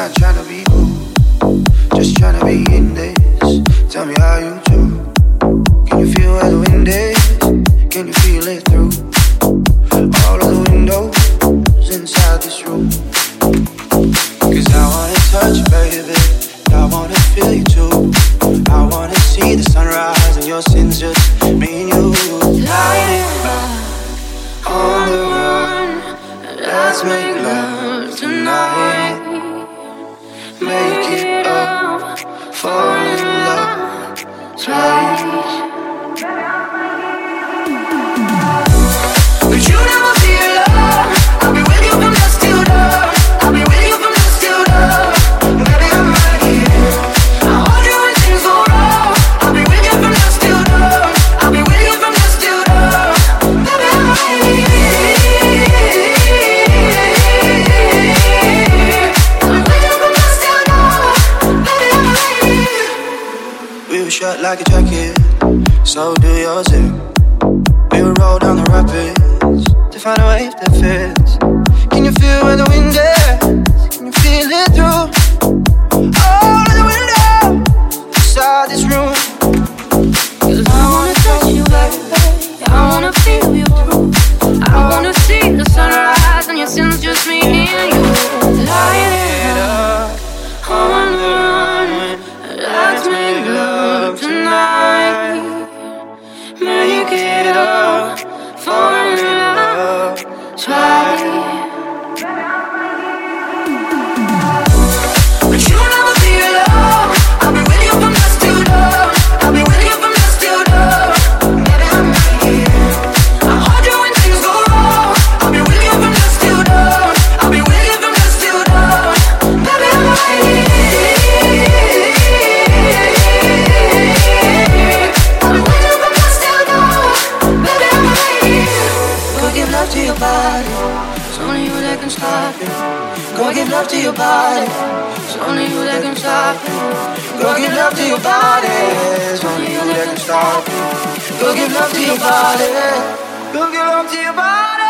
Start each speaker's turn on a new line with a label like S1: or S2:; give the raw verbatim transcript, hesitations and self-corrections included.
S1: not trying to be cool, just trying to be in this. Tell me how you do. Can you feel where the wind is? Can you feel it through all of the windows inside this room? Cause I wanna touch you, baby, I wanna feel you too. I wanna see the sunrise and your sins, just me and you. Light up on the run, let's make love tonight. Make it up, fall in love twice. But you never feel love. I'll be with you from dusk till dawn. I'll be with you from dusk till dawn. Baby, I'm right here. I'll hold you when things go wrong. I'll be with you from dusk till dawn. I'll be with you from dusk till dawn. Baby, I'm right here. I'll be with you from dusk till dawn. Baby, I'm right here. We were shut like a jacket, so do yours too. We would roll down the rapids to find a wave that fits. Can you feel where the wind is? Can you feel it through all of the windows inside this room? Cause I wanna touch you, baby, I wanna feel you too. I wanna see the sunrise and your sins, just me and you. Light it up on the run, let's make love tonight. Make it up, fall in love twice. But you never feel love. I'll be with you from dusk till dawn. I'll be with you from dusk till dawn. Baby, I'm right here. I'll hold you when things go wrong. I'll be with you from dusk till dawn. I'll be with you from dusk till dawn. Baby, I'm right here. I'll be with you from dusk till dawn. Baby, I'm right here. Go give love to your body. It's only you that can stop it. Go give love to your body. It's only you that can stop it. Go give love to your body. It's only you that can stop it. Go give love to your body. Go give love to your body.